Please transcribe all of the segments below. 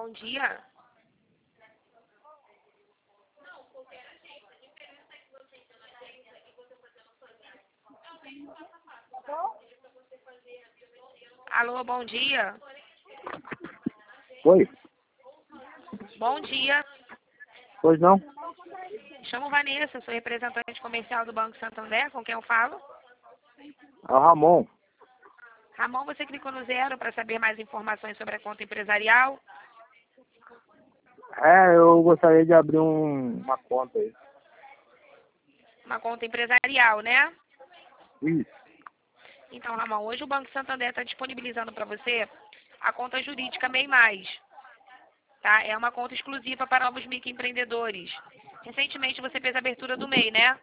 bom dia. Alô, bom dia. Oi? Bom dia. Pois não? Chamo Vanessa, sou representante comercial do Banco Santander, com quem eu falo. É o Ramon. Ramon, você clicou no 0 para saber mais informações sobre a conta empresarial? Eu gostaria de abrir uma conta aí. Uma conta empresarial, né? Isso. Então, Ramon, hoje o Banco Santander está disponibilizando para você a conta jurídica MEI Mais. Tá? É uma conta exclusiva para novos microempreendedores. Recentemente você fez a abertura do MEI, né?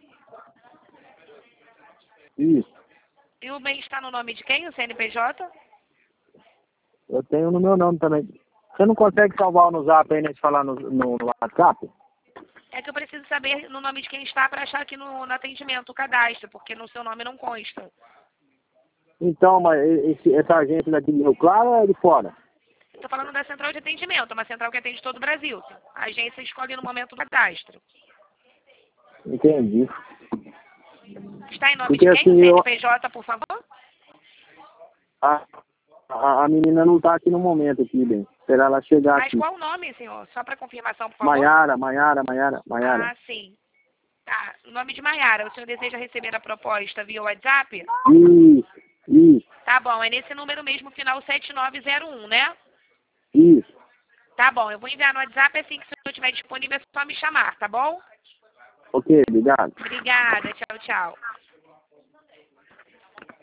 Isso. E o MEI está no nome de quem? O CNPJ? Eu tenho no meu nome também. Você não consegue salvar no zap aí, né? De falar no WhatsApp? É que eu preciso saber no nome de quem está para achar aqui no atendimento o cadastro, porque no seu nome não consta. Então, mas essa agência daqui do Rio Claro é de fora? Estou falando da central de atendimento, uma central que atende todo o Brasil. A agência escolhe no momento do cadastro. Entendi. Está em nome Porque de quem? O assim, CNPJ, por favor? a menina não tá aqui no momento aqui, bem. Esperar ela chegar Mas aqui. qual o nome, senhor? Só para confirmação, por favor. Maiara. Ah, sim. Tá. O nome de Maiara. O senhor deseja receber a proposta via WhatsApp? Isso. Tá bom. É nesse número mesmo, final 7901, né? Isso. Tá bom. Eu vou enviar no WhatsApp assim que o senhor estiver disponível, é só me chamar, tá bom? Ok, obrigado. Obrigada. Tchau, tchau.